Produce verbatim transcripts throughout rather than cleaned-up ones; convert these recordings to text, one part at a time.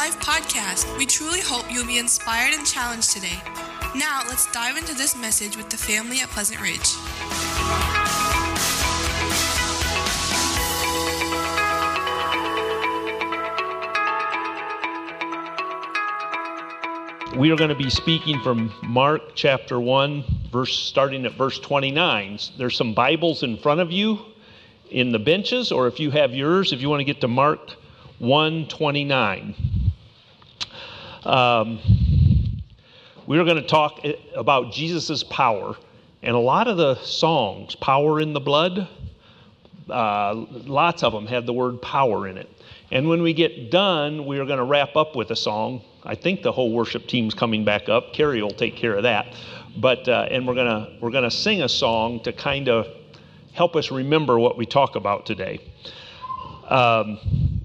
Life podcast. We truly hope you'll be inspired and challenged today. Now, let's dive into this message with the family at Pleasant Ridge. We are going to be speaking from Mark chapter one, verse starting at verse twenty-nine. There's some Bibles in front of you in the benches, or if you have yours, if you want to get to Mark one twenty-nine. Um, we're going to talk about Jesus' power, and a lot of the songs, Power in the Blood, uh, lots of them have the word power in it. And when we get done, we are going to wrap up with a song. I think the whole worship team's coming back up. Carrie will take care of that. But uh, and we're gonna we're gonna sing a song to kind of help us remember what we talk about today. Um,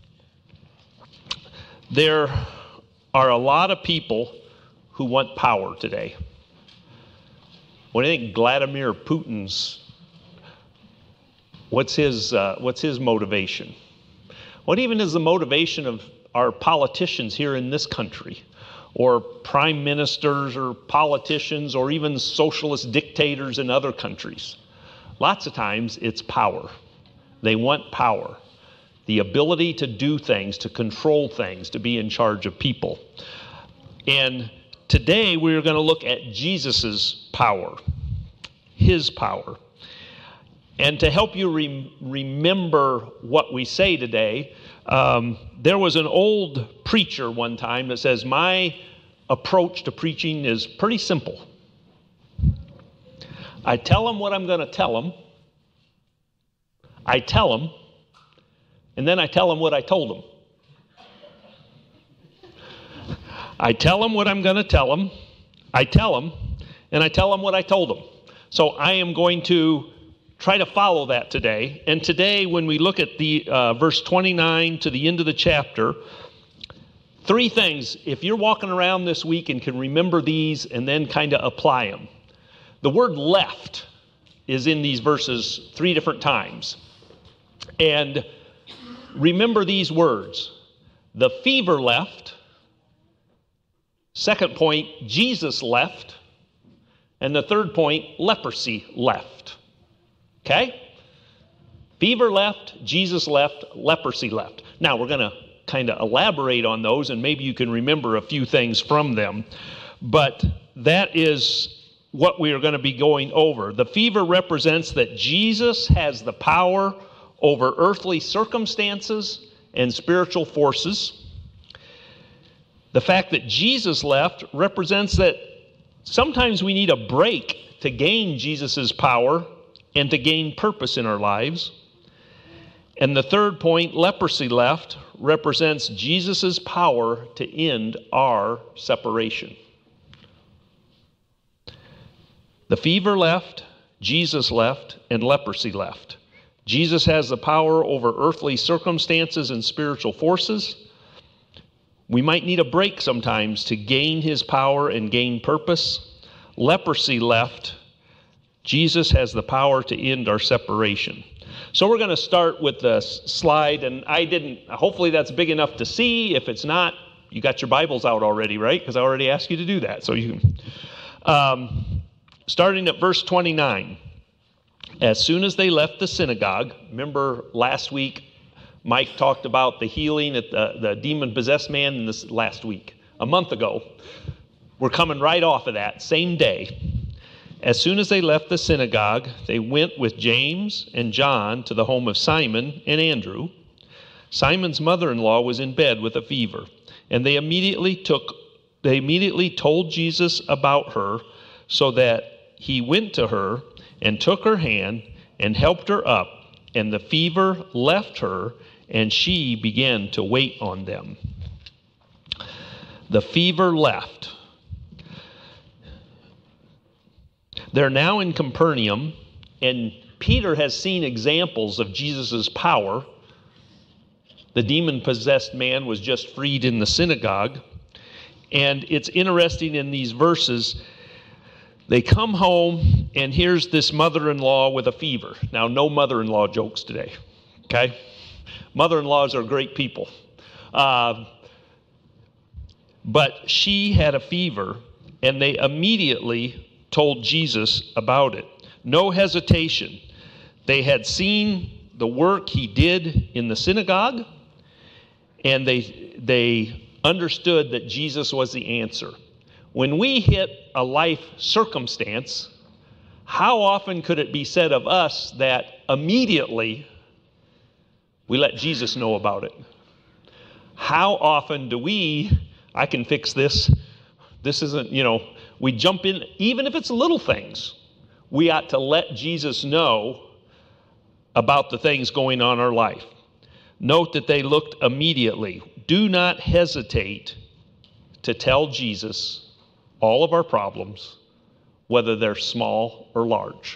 there are a lot of people who want power today. What do you think Vladimir Putin's? What's his uh, what's his motivation? What even is the motivation of our politicians here in this country, or prime ministers or politicians, or even socialist dictators in other countries? Lots of times it's power. They want power, the ability to do things, to control things, to be in charge of people. And today we're going to look at Jesus's power, his power. And to help you re- remember what we say today, um, there was an old preacher one time that says, my approach to preaching is pretty simple. I tell them what I'm going to tell them. I tell them, and then I tell them what I told them. I tell them what I'm going to tell them. I tell them, and I tell them what I told them. So I am going to try to follow that today. And today, when we look at the uh, verse twenty-nine to the end of the chapter, three things, if you're walking around this week and can remember these and then kind of apply them. The word left is in these verses three different times. And remember these words. The fever left. Second point, Jesus left. And the third point, leprosy left. Okay? Fever left, Jesus left, leprosy left. Now, we're going to kind of elaborate on those, and maybe you can remember a few things from them. But that is what we are going to be going over. The fever represents that Jesus has the power over earthly circumstances and spiritual forces. The fact that Jesus left represents that sometimes we need a break to gain Jesus' power and to gain purpose in our lives. And the third point, leprosy left, represents Jesus' power to end our separation. The fever left, Jesus left, and leprosy left. Jesus has the power over earthly circumstances and spiritual forces. We might need a break sometimes to gain his power and gain purpose. Leprosy left, Jesus has the power to end our separation. So we're going to start with the slide, and I didn't, hopefully that's big enough to see. If it's not, you got your Bibles out already, right? Because I already asked you to do that. So you can, um, starting at verse twenty-nine. As soon as they left the synagogue, remember last week, Mike talked about the healing at the, the demon-possessed man in this last week, a month ago. We're coming right off of that, same day. As soon as they left the synagogue, they went with James and John to the home of Simon and Andrew. Simon's mother-in-law was in bed with a fever, and they immediately took they immediately told Jesus about her, so that he went to her and took her hand and helped her up, and the fever left her, and she began to wait on them. The fever left. They're now in Capernaum, and Peter has seen examples of Jesus' power. The demon-possessed man was just freed in the synagogue. And it's interesting in these verses, they come home, and here's this mother-in-law with a fever. Now, no mother-in-law jokes today, okay? Mother-in-laws are great people. Uh, But she had a fever, and they immediately told Jesus about it. No hesitation. They had seen the work he did in the synagogue, and they, they understood that Jesus was the answer. When we hit a life circumstance, how often could it be said of us that immediately we let Jesus know about it? How often do we, I can fix this, this isn't, you know, we jump in, even if it's little things, we ought to let Jesus know about the things going on in our life. Note that they looked immediately. Do not hesitate to tell Jesus all of our problems, whether they're small or large.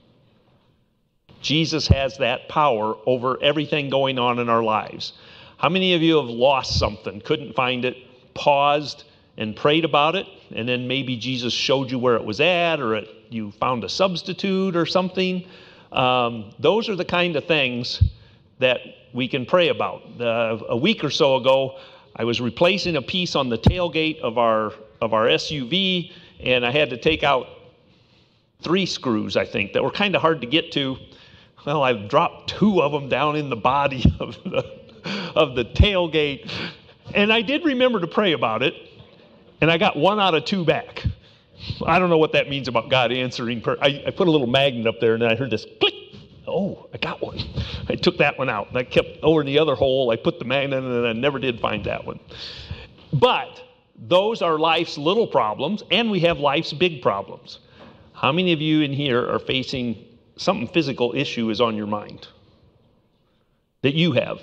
Jesus has that power over everything going on in our lives. How many of you have lost something, couldn't find it, paused and prayed about it, and then maybe Jesus showed you where it was at, or it, you found a substitute or something? Um, those are the kind of things that we can pray about. Uh, a week or so ago, I was replacing a piece on the tailgate of our of our S U V, and I had to take out three screws, I think, that were kind of hard to get to. Well, I dropped two of them down in the body of the of the tailgate, and I did remember to pray about it, and I got one out of two back. I don't know what that means about God answering prayer. I, I put a little magnet up there, and then I heard this click. Oh, I got one. I took that one out, and I kept over in the other hole. I put the magnet in, and I never did find that one. But those are life's little problems, and we have life's big problems. How many of you in here are facing something physical issue is on your mind that you have?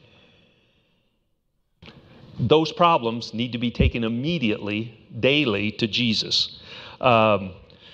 Those problems need to be taken immediately, daily, to Jesus. Um,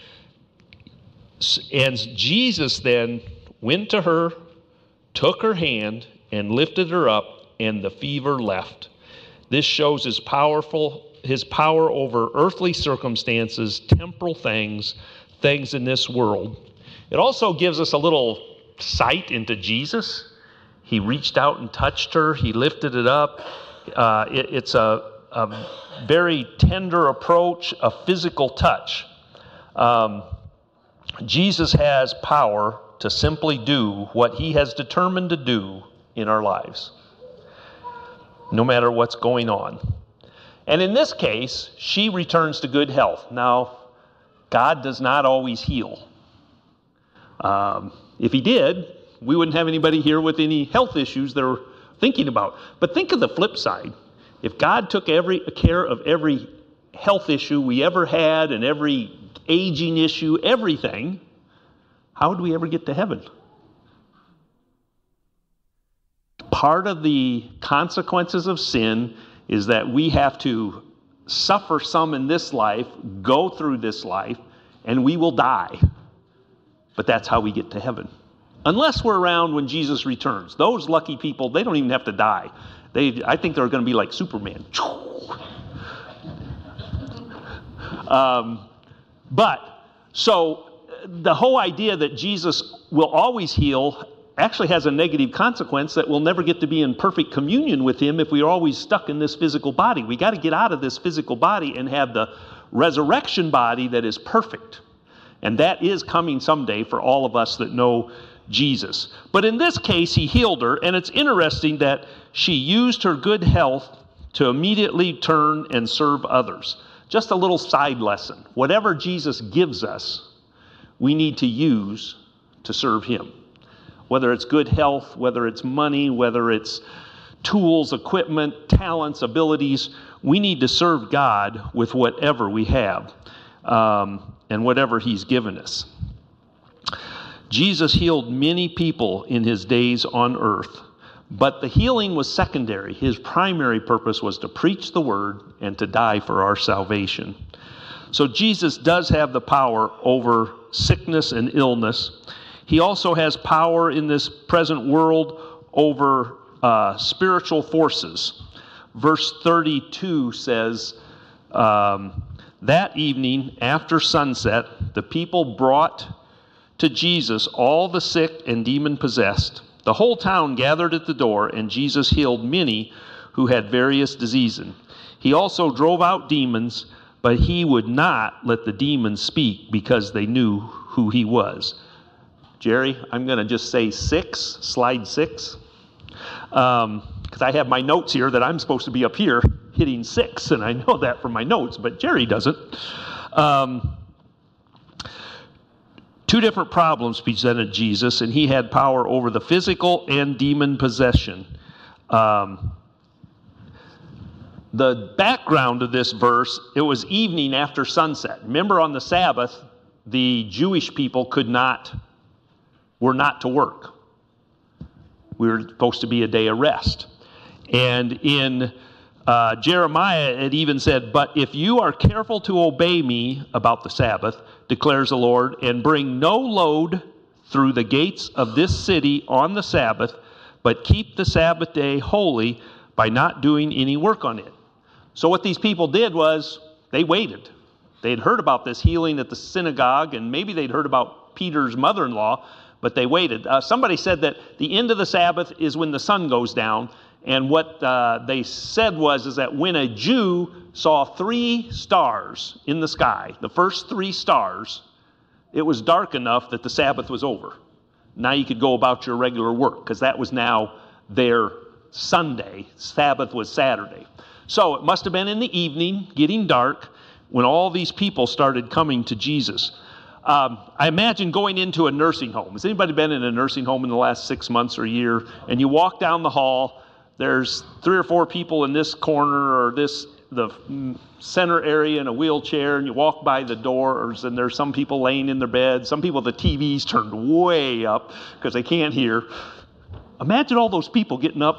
and Jesus then went to her, took her hand, and lifted her up, and the fever left. This shows his powerful, his power over earthly circumstances, temporal things, things in this world. It also gives us a little sight into Jesus. He reached out and touched her. He lifted it up. Uh, it, it's a, a very tender approach, a physical touch. Um, Jesus has power to simply do what he has determined to do in our lives, no matter what's going on. And in this case, she returns to good health. Now, God does not always heal. Um, if he did, we wouldn't have anybody here with any health issues they're thinking about. But think of the flip side. If God took every care of every health issue we ever had and every aging issue, everything, how would we ever get to heaven? Part of the consequences of sin is that we have to suffer some in this life, go through this life, and we will die. But that's how we get to heaven. Unless we're around when Jesus returns. Those lucky people, they don't even have to die. They, I think they're going to be like Superman. Um, but, so, the whole idea that Jesus will always heal actually has a negative consequence that we'll never get to be in perfect communion with him if we're always stuck in this physical body. We got to get out of this physical body and have the resurrection body that is perfect. And that is coming someday for all of us that know Jesus. But in this case, he healed her, and it's interesting that she used her good health to immediately turn and serve others. Just a little side lesson. Whatever Jesus gives us, we need to use to serve him. Whether it's good health, whether it's money, whether it's tools, equipment, talents, abilities, we need to serve God with whatever we have um, and whatever he's given us. Jesus healed many people in his days on earth, but the healing was secondary. His primary purpose was to preach the word and to die for our salvation. So Jesus does have the power over sickness and illness. He also has power in this present world over uh, spiritual forces. Verse thirty-two says, um, that evening after sunset, the people brought to Jesus all the sick and demon-possessed. The whole town gathered at the door, and Jesus healed many who had various diseases. He also drove out demons, but he would not let the demons speak because they knew who he was. Jerry, I'm going to just say six, slide six, because um, I have my notes here that I'm supposed to be up here hitting six, and I know that from my notes, but Jerry doesn't. Um, two different problems presented Jesus, and he had power over the physical and demon possession. Um, the background of this verse, it was evening after sunset. Remember, on the Sabbath, the Jewish people could not, were not to work. We were supposed to be a day of rest. And in uh, Jeremiah, it even said, "But if you are careful to obey me," about the Sabbath, declares the Lord, "and bring no load through the gates of this city on the Sabbath, but keep the Sabbath day holy by not doing any work on it." So what these people did was they waited. They had heard about this healing at the synagogue, and maybe they'd heard about Peter's mother-in-law, but they waited. Uh, somebody said that the end of the Sabbath is when the sun goes down, and what uh, they said was is that when a Jew saw three stars in the sky, the first three stars, it was dark enough that the Sabbath was over. Now you could go about your regular work, because that was now their Sunday. Sabbath was Saturday. So it must have been in the evening, getting dark, when all these people started coming to Jesus. Um, I imagine going into a nursing home. Has anybody been in a nursing home in the last six months or a year? And you walk down the hall, there's three or four people in this corner or this the center area in a wheelchair, and you walk by the doors, and there's some people laying in their beds. Some people, the T V's turned way up because they can't hear. Imagine all those people getting up,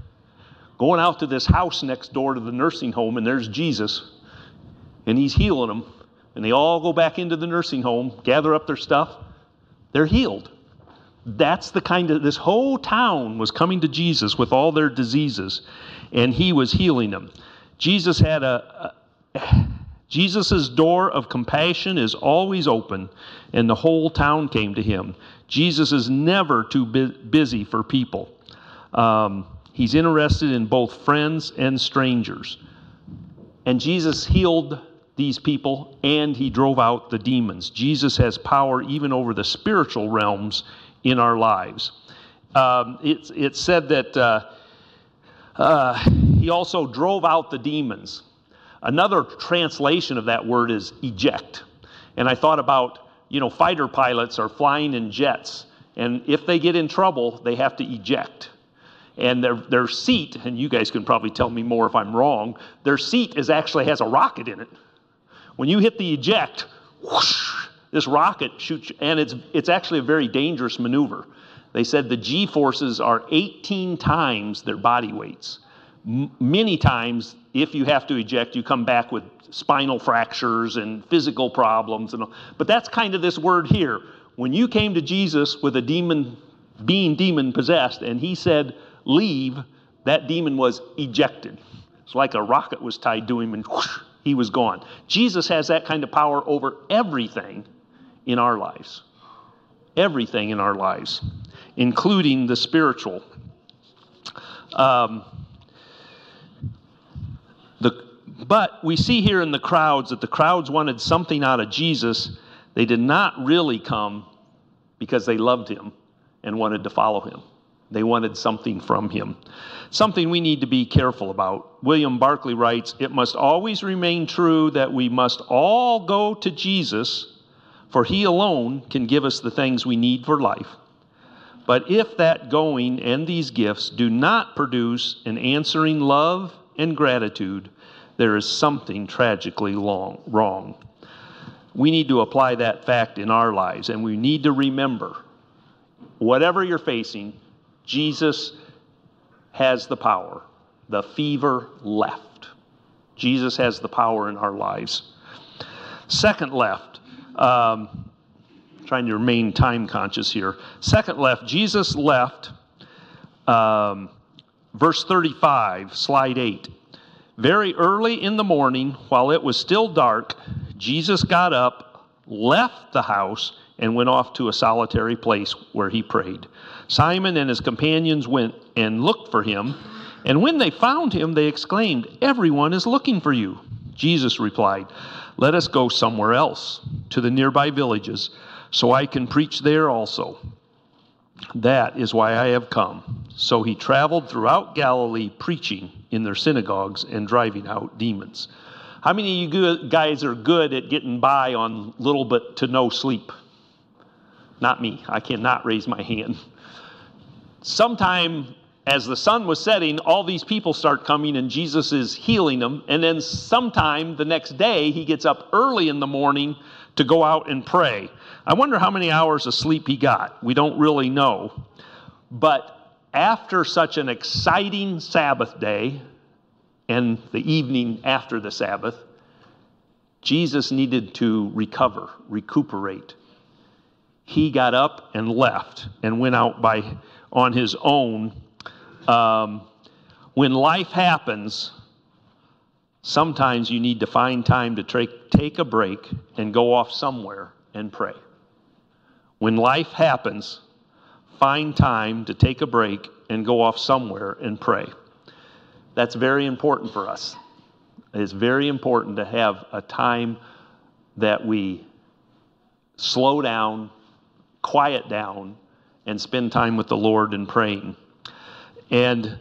going out to this house next door to the nursing home, and there's Jesus, and he's healing them. And they all go back into the nursing home, gather up their stuff. They're healed. That's the kind of, this whole town was coming to Jesus with all their diseases, and he was healing them. Jesus had a, a Jesus's door of compassion is always open, and the whole town came to him. Jesus is never too bu- busy for people. Um, he's interested in both friends and strangers. And Jesus healed these people, and he drove out the demons. Jesus has power even over the spiritual realms in our lives. Um, it's, it's said that uh, uh, he also drove out the demons. Another translation of that word is eject. And I thought about, you know, fighter pilots are flying in jets, and if they get in trouble, they have to eject. And their their seat, and you guys can probably tell me more if I'm wrong, their seat is actually has a rocket in it. When you hit the eject, whoosh, this rocket shoots, and it's it's actually a very dangerous maneuver. They said the G-forces are eighteen times their body weights. M- many times, if you have to eject, you come back with spinal fractures and physical problems. And all. But that's kind of this word here. When you came to Jesus with a demon, being demon-possessed, and he said, leave, that demon was ejected. It's like a rocket was tied to him, and whoosh, he was gone. Jesus has that kind of power over everything in our lives. Everything in our lives, including the spiritual. Um, the, but we see here in the crowds that the crowds wanted something out of Jesus. They did not really come because they loved him and wanted to follow him. They wanted something from him. Something we need to be careful about. William Barclay writes, "It must always remain true that we must all go to Jesus, for he alone can give us the things we need for life. But if that going and these gifts do not produce an answering love and gratitude, there is something tragically long, wrong." We need to apply that fact in our lives, and we need to remember, whatever you're facing, Jesus has the power. The fever left. Jesus has the power in our lives. Second left, um, trying to remain time conscious here. Second left, Jesus left, um, verse thirty-five, slide eight. Very early in the morning, while it was still dark, Jesus got up, left the house, and went off to a solitary place where he prayed. Simon and his companions went and looked for him, And when they found him, they exclaimed, "Everyone is looking for you." Jesus replied, "Let us go somewhere else, to the nearby villages, so I can preach there also. That is why I have come." So he traveled throughout Galilee, preaching in their synagogues and driving out demons. How many of you guys are good at getting by on little but to no sleep? Not me. I cannot raise my hand. Sometime as the sun was setting, all these people start coming and Jesus is healing them. And then sometime the next day, he gets up early in the morning to go out and pray. I wonder how many hours of sleep he got. We don't really know. But after such an exciting Sabbath day and the evening after the Sabbath, Jesus needed to recover, recuperate. He got up and left and went out by on his own. Um, when life happens, sometimes you need to find time to take, take a break and go off somewhere and pray. When life happens, find time to take a break and go off somewhere and pray. That's very important for us. It's very important to have a time that we slow down, quiet down, and spend time with the Lord and praying. And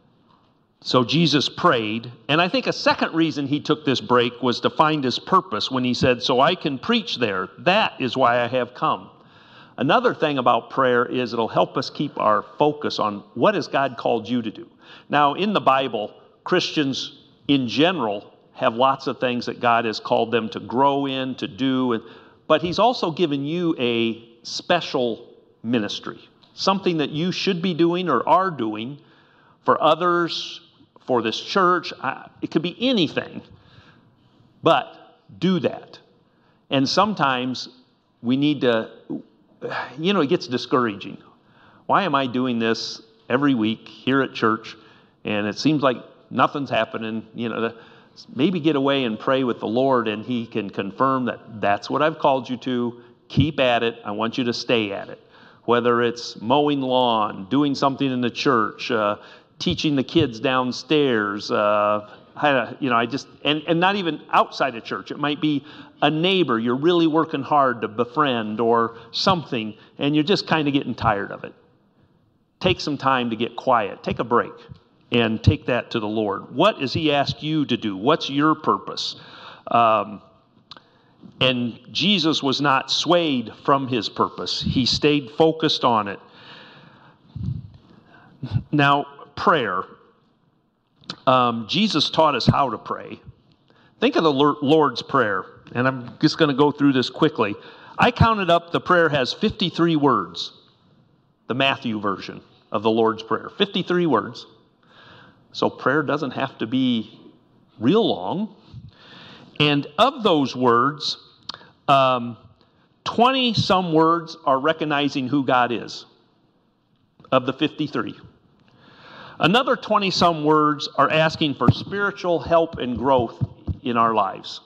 so Jesus prayed, and I think a second reason he took this break was to find his purpose when he said, "So I can preach there. That is why I have come." Another thing about prayer is it'll help us keep our focus on what has God called you to do. Now, in the Bible, Christians in general have lots of things that God has called them to grow in, to do, but he's also given you a special ministry, something that you should be doing or are doing for others, for this church. It could be anything, but do that. And sometimes we need to, you know, it gets discouraging. Why am I doing this every week here at church, and it seems like nothing's happening? You know, maybe get away and pray with the Lord, and he can confirm that that's what I've called you to. Keep at it. I want you to stay at it. Whether it's mowing lawn, doing something in the church, uh, teaching the kids downstairs, uh, I, you know, I just, and, and not even outside of church. It might be a neighbor you're really working hard to befriend or something, and you're just kind of getting tired of it. Take some time to get quiet. Take a break and take that to the Lord. What does he ask you to do? What's your purpose? Um, And Jesus was not swayed from his purpose. He stayed focused on it. Now, prayer. Um, Jesus taught us how to pray. Think of the Lord's Prayer, and I'm just going to go through this quickly. I counted up, the prayer has fifty-three words, the Matthew version of the Lord's Prayer. fifty-three words. So prayer doesn't have to be real long. And of those words, um, twenty-some words are recognizing who God is, of the fifty-three. Another twenty-some words are asking for spiritual help and growth in our lives.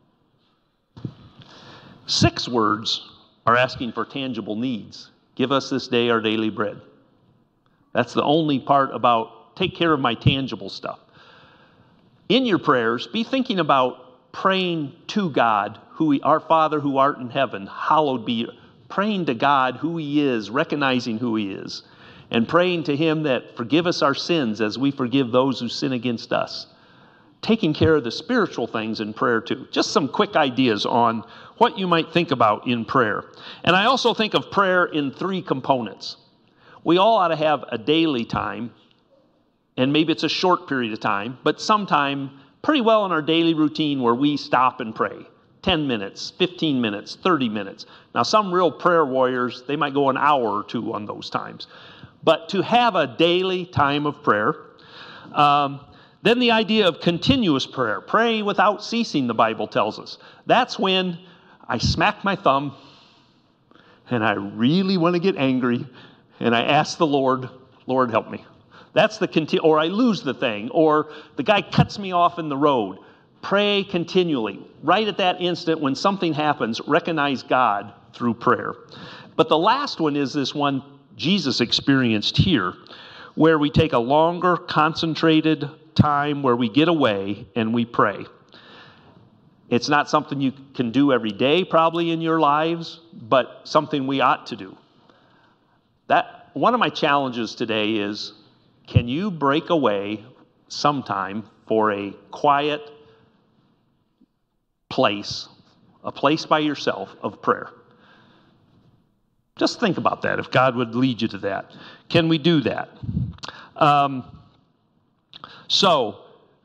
Six words are asking for tangible needs. Give us this day our daily bread. That's the only part about take care of my tangible stuff. In your prayers, be thinking about praying to God, who he, our Father who art in heaven, hallowed be. Praying to God who he is, recognizing who he is, and praying to him that forgive us our sins as we forgive those who sin against us. Taking care of the spiritual things in prayer too. Just some quick ideas on what you might think about in prayer. And I also think of prayer in three components. We all ought to have a daily time, and maybe it's a short period of time, but sometime pretty well in our daily routine where we stop and pray. ten minutes, fifteen minutes, thirty minutes. Now, some real prayer warriors, they might go an hour or two on those times. But to have a daily time of prayer. Um, then the idea of continuous prayer. Pray without ceasing, the Bible tells us. That's when I smack my thumb and I really want to get angry and I ask the Lord, Lord, help me. That's the conti- or I lose the thing, or the guy cuts me off in the road. Pray continually. Right at that instant when something happens, recognize God through prayer. But the last one is this one Jesus experienced here, where we take a longer, concentrated time where we get away and we pray. It's not something you can do every day probably in your lives, but something we ought to do. That one of my challenges today is, can you break away sometime for a quiet place, a place by yourself of prayer? Just think about that, if God would lead you to that. Can we do that? Um, so,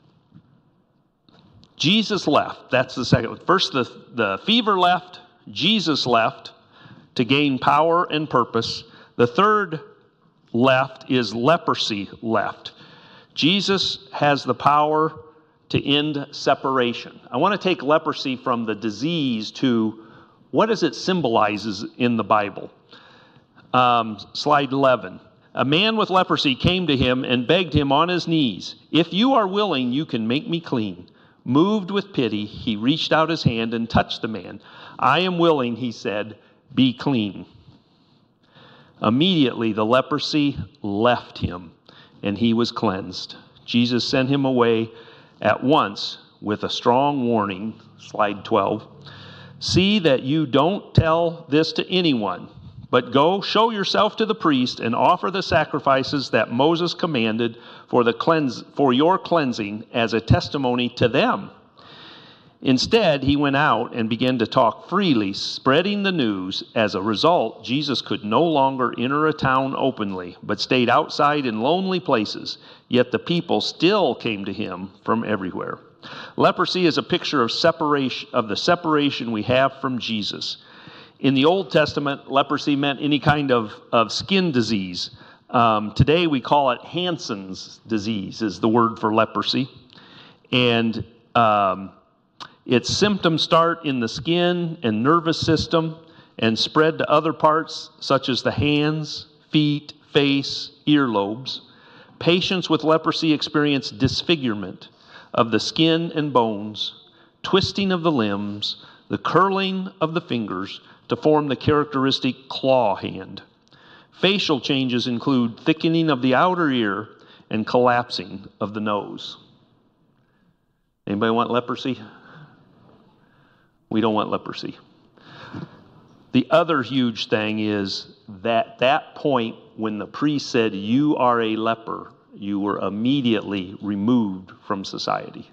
Jesus left. That's the second one. First, the, the fever left. Jesus left to gain power and purpose. The third left is leprosy left. Jesus has the power to end separation. I want to take leprosy from the disease to what does it symbolizes in the Bible. Um, slide eleven. A man with leprosy came to him and begged him on his knees, "If you are willing, you can make me clean." Moved with pity, he reached out his hand and touched the man. "I am willing," he said, "be clean." Immediately the leprosy left him, and he was cleansed. Jesus sent him away at once with a strong warning. Slide twelve. "See that you don't tell this to anyone, but go show yourself to the priest and offer the sacrifices that Moses commanded for the cleanse, for your cleansing as a testimony to them." Instead, he went out and began to talk freely, spreading the news. As a result, Jesus could no longer enter a town openly, but stayed outside in lonely places. Yet the people still came to him from everywhere. Leprosy is a picture of separation, of the separation we have from Jesus. In the Old Testament, leprosy meant any kind of, of skin disease. Um, today we call it Hansen's disease, is the word for leprosy. And um, its symptoms start in the skin and nervous system and spread to other parts such as the hands, feet, face, earlobes. Patients with leprosy experience disfigurement of the skin and bones, twisting of the limbs, the curling of the fingers to form the characteristic claw hand. Facial changes include thickening of the outer ear and collapsing of the nose. Anybody want leprosy? We don't want leprosy. The other huge thing is that that point when the priest said, "You are a leper," you were immediately removed from society.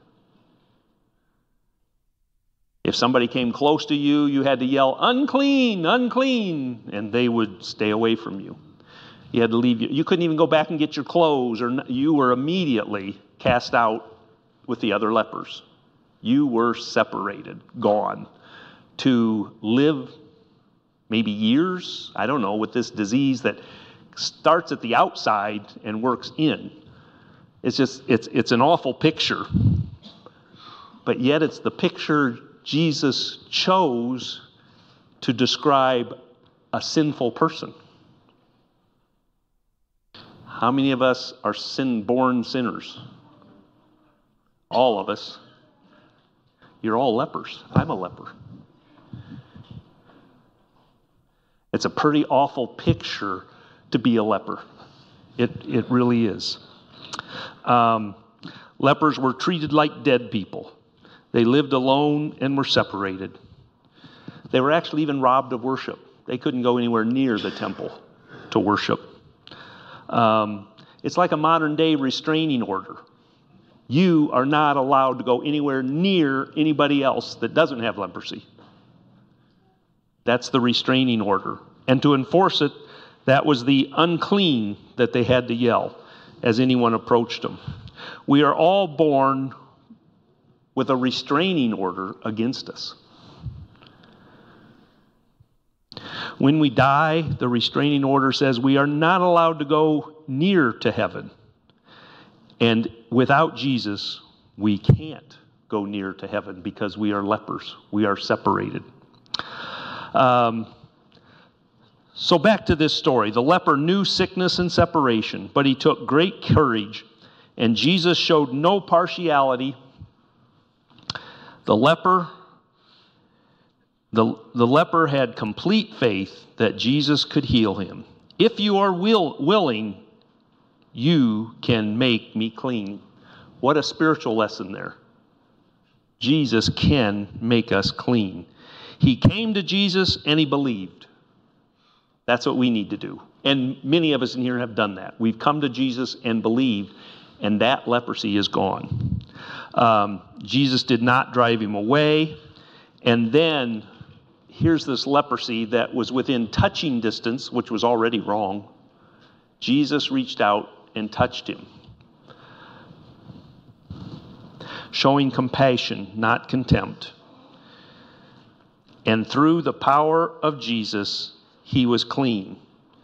If somebody came close to you, you had to yell, "Unclean, unclean," and they would stay away from you. You had to leave. You couldn't even go back and get your clothes, or you were immediately cast out with the other lepers. You were separated, gone, to live maybe years, I don't know, with this disease that starts at the outside and works in. It's just, it's it's an awful picture. But yet it's the picture Jesus chose to describe a sinful person. How many of us are sin-born sinners? All of us. You're all lepers. I'm a leper. It's a pretty awful picture to be a leper. It it really is. Um, lepers were treated like dead people. They lived alone and were separated. They were actually even robbed of worship. They couldn't go anywhere near the temple to worship. Um, it's like a modern day restraining order. You are not allowed to go anywhere near anybody else that doesn't have leprosy. That's the restraining order. And to enforce it, that was the unclean that they had to yell as anyone approached them. We are all born with a restraining order against us. When we die, the restraining order says we are not allowed to go near to heaven. And without Jesus, we can't go near to heaven because we are lepers. We are separated. Um, so back to this story. The leper knew sickness and separation, but he took great courage, and Jesus showed no partiality. The leper, the, the leper had complete faith that Jesus could heal him. If you are will, willing, you can make me clean. What a spiritual lesson there. Jesus can make us clean. He came to Jesus and he believed. That's what we need to do. And many of us in here have done that. We've come to Jesus and believed, and that leprosy is gone. Um, Jesus did not drive him away. And then here's this leprosy that was within touching distance, which was already wrong. Jesus reached out and touched him, showing compassion, not contempt. And through the power of Jesus, he was clean.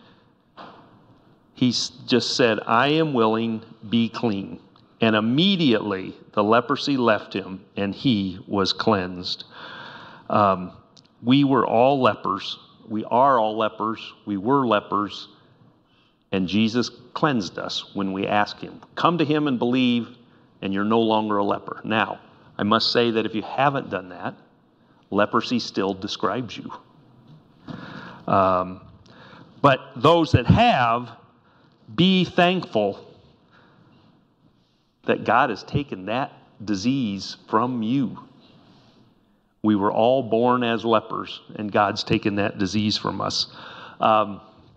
He just said, I am willing, be clean. And immediately the leprosy left him and he was cleansed. Um, we were all lepers. We are all lepers. We were lepers. And Jesus cleansed us when we ask him. Come to him and believe, and you're no longer a leper. Now, I must say that if you haven't done that, leprosy still describes you. Um, but those that have, be thankful that God has taken that disease from you. We were all born as lepers, and God's taken that disease from us. Um,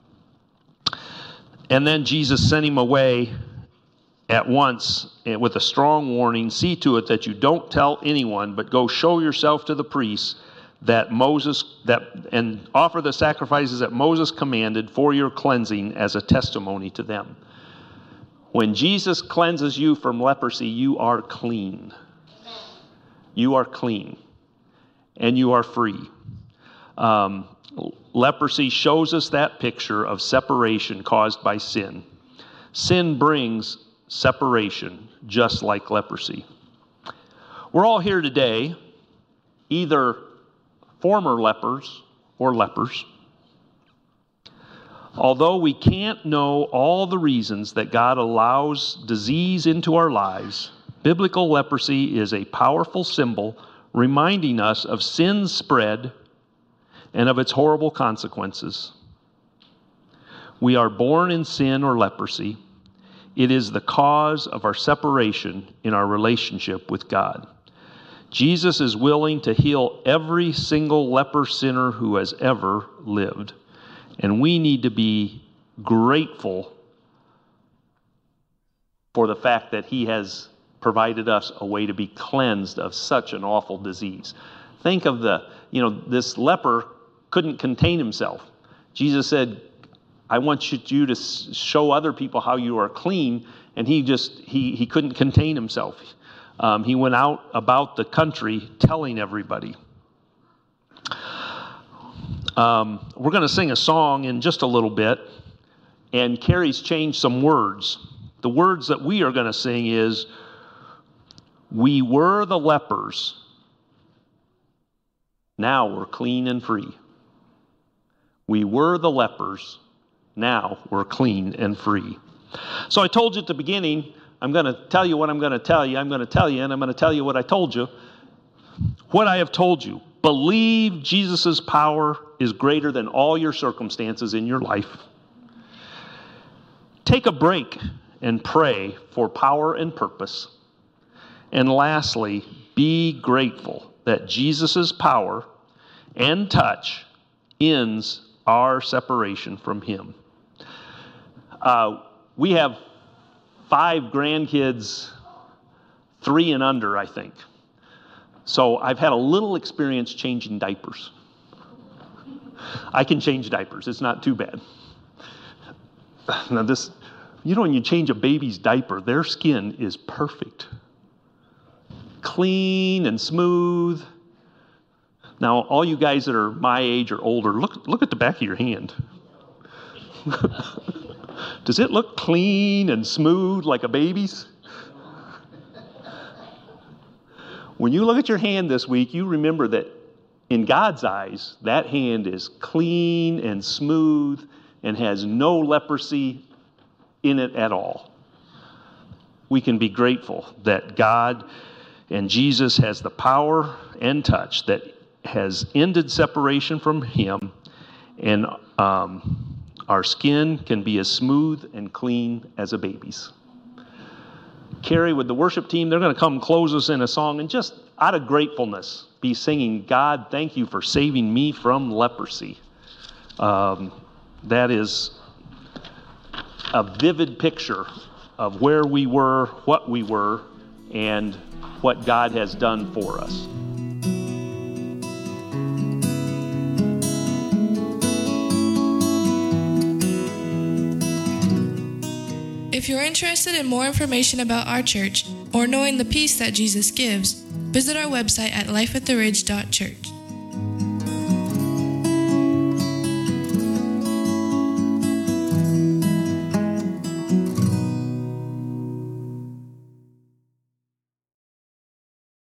and then Jesus sent him away at once with a strong warning. See to it that you don't tell anyone, but go show yourself to the priests that Moses that and offer the sacrifices that Moses commanded for your cleansing as a testimony to them. When Jesus cleanses you from leprosy, you are clean. You are clean. And you are free. Um, leprosy shows us that picture of separation caused by sin. Sin brings separation, just like leprosy. We're all here today, either former lepers or lepers. Although we can't know all the reasons that God allows disease into our lives, biblical leprosy is a powerful symbol reminding us of sin's spread and of its horrible consequences. We are born in sin or leprosy. It is the cause of our separation in our relationship with God. Jesus is willing to heal every single leper sinner who has ever lived. And we need to be grateful for the fact that he has provided us a way to be cleansed of such an awful disease. Think of the, you know, this leper couldn't contain himself. Jesus said, I want you to show other people how you are clean. And he just, he, he couldn't contain himself. Um, he went out about the country telling everybody. Um, we're going to sing a song in just a little bit. And Carrie's changed some words. The words that we are going to sing is, we were the lepers. Now we're clean and free. We were the lepers. Now we're clean and free. So I told you at the beginning, I'm going to tell you what I'm going to tell you. I'm going to tell you, and I'm going to tell you what I told you. What I have told you. Believe Jesus' power is greater than all your circumstances in your life. Take a break and pray for power and purpose. And lastly, be grateful that Jesus' power and touch ends our separation from him. Uh, we have five grandkids, three and under, I think. So I've had a little experience changing diapers. I can change diapers. It's not too bad. Now this, you know, when you change a baby's diaper, their skin is perfect. Clean and smooth. Now, all you guys that are my age or older, look look at the back of your hand. Does it look clean and smooth like a baby's? When you look at your hand this week, you remember that in God's eyes, that hand is clean and smooth and has no leprosy in it at all. We can be grateful that God and Jesus has the power and touch that has ended separation from him and um, our skin can be as smooth and clean as a baby's. Carrie, with the worship team, they're going to come close us in a song and just out of gratefulness be singing, God, thank you for saving me from leprosy. Um, that is a vivid picture of where we were, what we were, and what God has done for us. If you're interested in more information about our church or knowing the peace that Jesus gives, visit our website at life at the ridge dot church.